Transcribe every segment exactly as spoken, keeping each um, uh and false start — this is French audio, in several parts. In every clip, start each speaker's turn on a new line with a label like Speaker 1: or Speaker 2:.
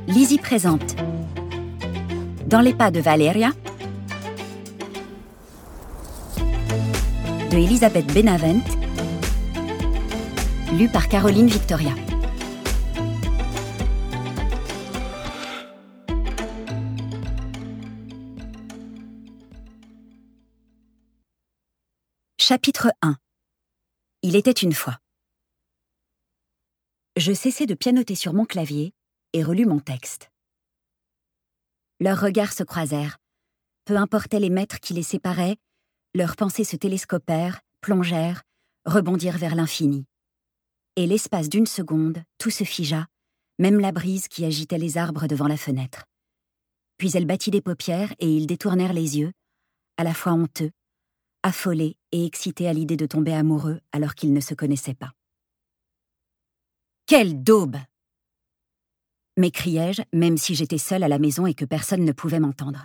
Speaker 1: Lizzie présente Dans les pas de Valeria de Elisabeth Benavent, lu par Caroline Victoria. Chapitre un. Il était une fois. Je cessai de pianoter sur mon clavier et relus mon texte. Leurs regards se croisèrent. Peu importaient les mètres qui les séparaient, leurs pensées se télescopèrent, plongèrent, rebondirent vers l'infini. Et l'espace d'une seconde, tout se figea, même la brise qui agitait les arbres devant la fenêtre. Puis elle battit des paupières et ils détournèrent les yeux, à la fois honteux, affolés et excités à l'idée de tomber amoureux alors qu'ils ne se connaissaient pas. « Quelle daube !» m'écriai-je, même si j'étais seule à la maison et que personne ne pouvait m'entendre.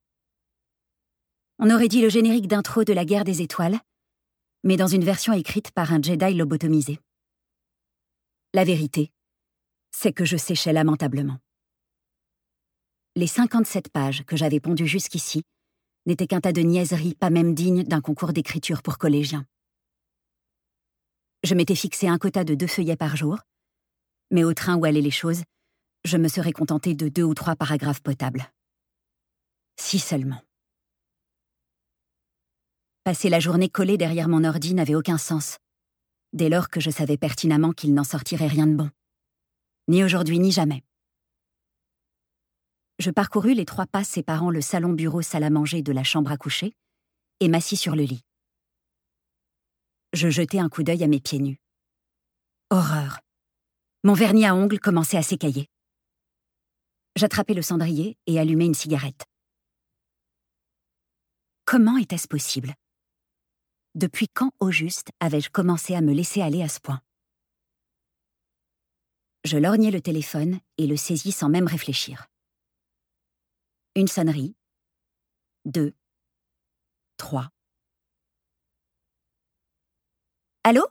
Speaker 1: On aurait dit le générique d'intro de la Guerre des Étoiles, mais dans une version écrite par un Jedi lobotomisé. La vérité, c'est que je séchais lamentablement. Les cinquante-sept pages que j'avais pondues jusqu'ici n'étaient qu'un tas de niaiseries pas même dignes d'un concours d'écriture pour collégiens. Je m'étais fixé un quota de deux feuillets par jour, mais au train où allaient les choses, je me serais contentée de deux ou trois paragraphes potables. Si seulement. Passer la journée collée derrière mon ordi n'avait aucun sens, dès lors que je savais pertinemment qu'il n'en sortirait rien de bon. Ni aujourd'hui, ni jamais. Je parcourus les trois pas séparant le salon-bureau-salle à manger de la chambre à coucher et m'assis sur le lit. Je jetai un coup d'œil à mes pieds nus. Horreur! Mon vernis à ongles commençait à s'écailler. J'attrapai le cendrier et allumai une cigarette. Comment était-ce possible? Depuis quand, au juste, avais-je commencé à me laisser aller à ce point? Je lorgnai le téléphone et le saisis sans même réfléchir. Une sonnerie. Deux. Trois. Allô?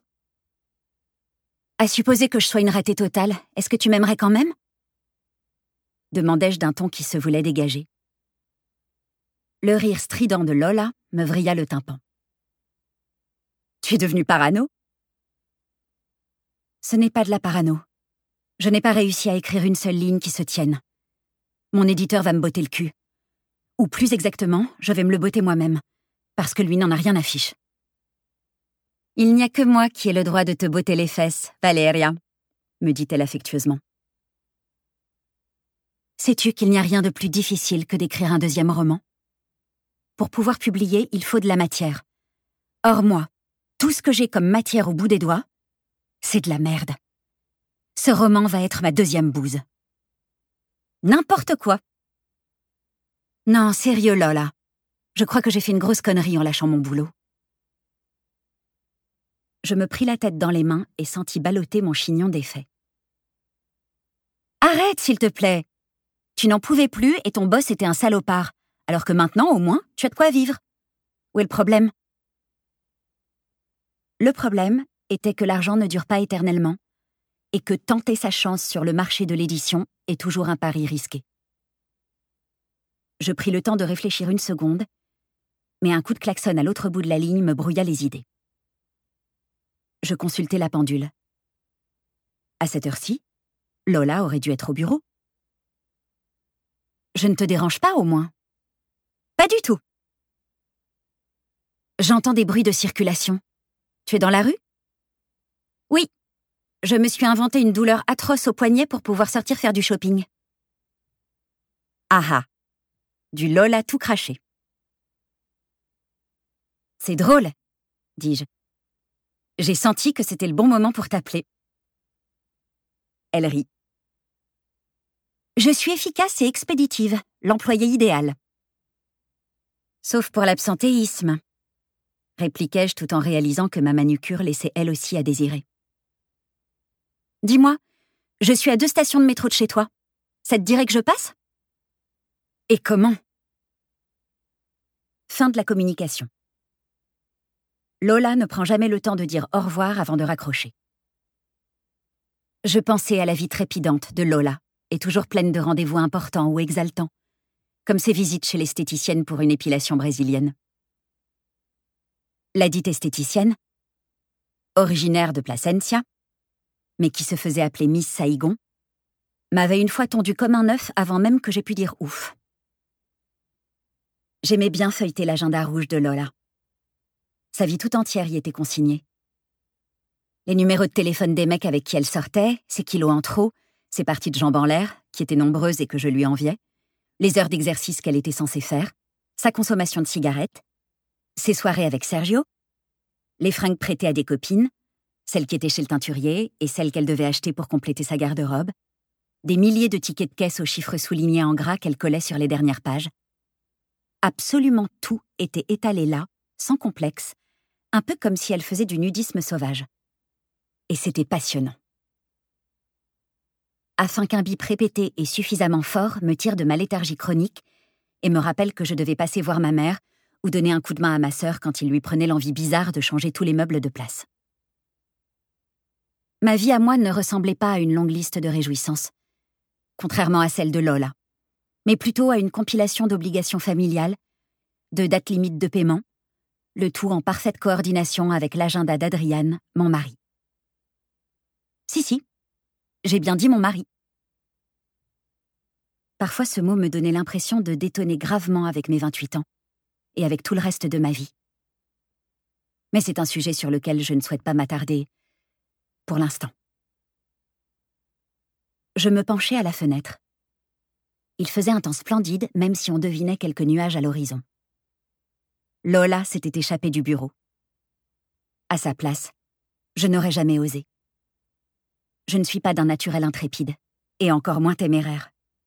Speaker 1: À supposer que je sois une ratée totale, est-ce que tu m'aimerais quand même? Demandai-je d'un ton qui se voulait dégager. Le rire strident de Lola me vrilla le tympan. Tu es devenue parano? Ce n'est pas de la parano. Je n'ai pas réussi à écrire une seule ligne qui se tienne. Mon éditeur va me botter le cul. Ou plus exactement, je vais me le botter moi-même, parce que lui n'en a rien à fiche. Il n'y a que moi qui ai le droit de te botter les fesses, Valeria, me dit-elle affectueusement. Sais-tu qu'il n'y a rien de plus difficile que d'écrire un deuxième roman? Pour pouvoir publier, il faut de la matière. Or moi, tout ce que j'ai comme matière au bout des doigts, c'est de la merde. Ce roman va être ma deuxième bouse. N'importe quoi. Non, sérieux, Lola. Je crois que j'ai fait une grosse connerie en lâchant mon boulot. Je me pris la tête dans les mains et sentis balloter mon chignon défait. Arrête, s'il te plaît. Tu n'en pouvais plus et ton boss était un salopard, alors que maintenant, au moins, tu as de quoi vivre. Où est le problème? Le problème était que l'argent ne dure pas éternellement et que tenter sa chance sur le marché de l'édition est toujours un pari risqué. Je pris le temps de réfléchir une seconde, mais un coup de klaxon à l'autre bout de la ligne me brouilla les idées. Je consultai la pendule. À cette heure-ci, Lola aurait dû être au bureau. Je ne te dérange pas, au moins? Pas du tout. J'entends des bruits de circulation. Tu es dans la rue? Oui. Je me suis inventé une douleur atroce au poignet pour pouvoir sortir faire du shopping. Ah ah. Du Lola tout craché. C'est drôle, dis-je. J'ai senti que c'était le bon moment pour t'appeler. Elle rit. Je suis efficace et expéditive, l'employée idéal. Sauf pour l'absentéisme, répliquai-je tout en réalisant que ma manucure laissait elle aussi à désirer. Dis-moi, je suis à deux stations de métro de chez toi. Ça te dirait que je passe? Et comment? Fin de la communication. Lola ne prend jamais le temps de dire au revoir avant de raccrocher. Je pensais à la vie trépidante de Lola et toujours pleine de rendez-vous importants ou exaltants, comme ses visites chez l'esthéticienne pour une épilation brésilienne. La dite esthéticienne, originaire de Plasencia, mais qui se faisait appeler Miss Saigon, m'avait une fois tondu comme un œuf avant même que j'aie pu dire ouf. J'aimais bien feuilleter l'agenda rouge de Lola. Sa vie tout entière y était consignée. Les numéros de téléphone des mecs avec qui elle sortait, ses kilos en trop, ses parties de jambes en l'air, qui étaient nombreuses et que je lui enviais, les heures d'exercice qu'elle était censée faire, sa consommation de cigarettes, ses soirées avec Sergio, les fringues prêtées à des copines, celles qui étaient chez le teinturier et celles qu'elle devait acheter pour compléter sa garde-robe, des milliers de tickets de caisse aux chiffres soulignés en gras qu'elle collait sur les dernières pages. Absolument tout était étalé là, sans complexe, un peu comme si elle faisait du nudisme sauvage. Et c'était passionnant. Afin qu'un bip répété et suffisamment fort me tire de ma léthargie chronique et me rappelle que je devais passer voir ma mère ou donner un coup de main à ma sœur quand il lui prenait l'envie bizarre de changer tous les meubles de place. Ma vie à moi ne ressemblait pas à une longue liste de réjouissances, contrairement à celle de Lola, mais plutôt à une compilation d'obligations familiales, de dates limites de paiement, le tout en parfaite coordination avec l'agenda d'Adriane, mon mari. Si, si, j'ai bien dit mon mari. Parfois, ce mot me donnait l'impression de détonner gravement avec mes vingt-huit ans et avec tout le reste de ma vie. Mais c'est un sujet sur lequel je ne souhaite pas m'attarder, pour l'instant. Je me penchai à la fenêtre. Il faisait un temps splendide, même si on devinait quelques nuages à l'horizon. Lola s'était échappée du bureau. À sa place, je n'aurais jamais osé. Je ne suis pas d'un naturel intrépide, et encore moins téméraire.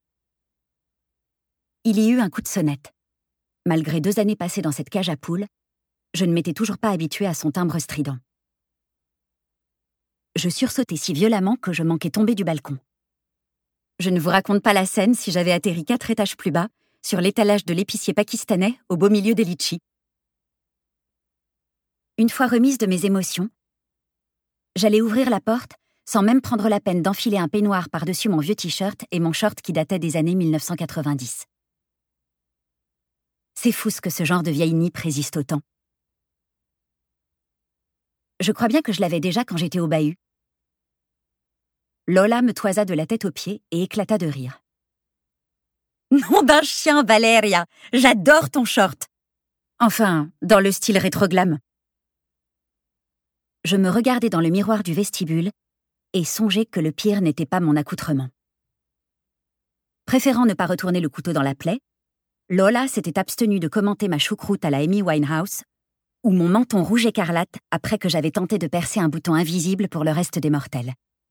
Speaker 1: Il y eut un coup de sonnette. Malgré deux années passées dans cette cage à poules, je ne m'étais toujours pas habituée à son timbre strident. Je sursautai si violemment que je manquais tomber du balcon. Je ne vous raconte pas la scène si j'avais atterri quatre étages plus bas, sur l'étalage de l'épicier pakistanais, au beau milieu des litchis. Une fois remise de mes émotions, j'allais ouvrir la porte sans même prendre la peine d'enfiler un peignoir par-dessus mon vieux t-shirt et mon short qui datait des années mille neuf cent quatre-vingt-dix. C'est fou ce que ce genre de vieille nippe résiste au temps. Je crois bien que je l'avais déjà quand j'étais au bahut. Lola me toisa de la tête aux pieds et éclata de rire. « Nom d'un chien, Valéria! J'adore ton short! Enfin, dans le style rétro-glam. » Je me regardais dans le miroir du vestibule et songeais que le pire n'était pas mon accoutrement. Préférant ne pas retourner le couteau dans la plaie, Lola s'était abstenue de commenter ma choucroute à la Amy Winehouse ou mon menton rouge écarlate après que j'avais tenté de percer un bouton invisible pour le reste des mortels.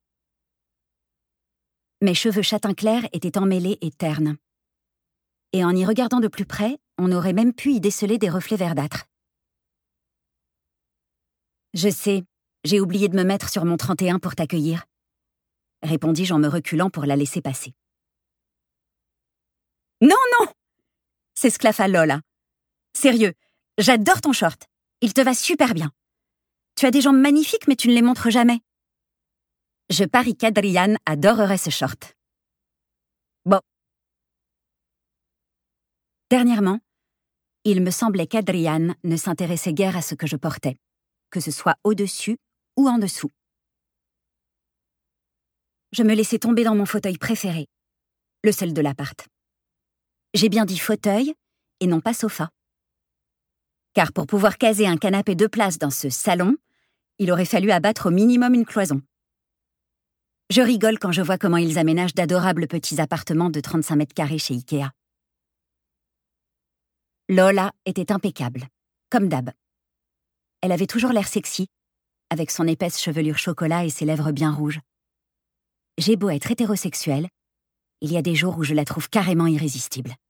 Speaker 1: Mes cheveux châtain clair étaient emmêlés et ternes. Et en y regardant de plus près, on aurait même pu y déceler des reflets verdâtres. « Je sais, j'ai oublié de me mettre sur mon trente et un pour t'accueillir, » répondis-je en me reculant pour la laisser passer. « Non, non !» s'esclaffa Lola. « Sérieux, j'adore ton short. Il te va super bien. Tu as des jambes magnifiques, mais tu ne les montres jamais. Je parie qu'Adriane adorerait ce short. » Bon. Dernièrement, il me semblait qu'Adriane ne s'intéressait guère à ce que je portais, que ce soit au-dessus ou en dessous. Je me laissais tomber dans mon fauteuil préféré, le seul de l'appart. J'ai bien dit fauteuil et non pas sofa. Car pour pouvoir caser un canapé de place dans ce salon, il aurait fallu abattre au minimum une cloison. Je rigole quand je vois comment ils aménagent d'adorables petits appartements de trente-cinq mètres carrés chez Ikea. Lola était impeccable, comme d'hab. Elle avait toujours l'air sexy, avec son épaisse chevelure chocolat et ses lèvres bien rouges. J'ai beau être hétérosexuelle, il y a des jours où je la trouve carrément irrésistible.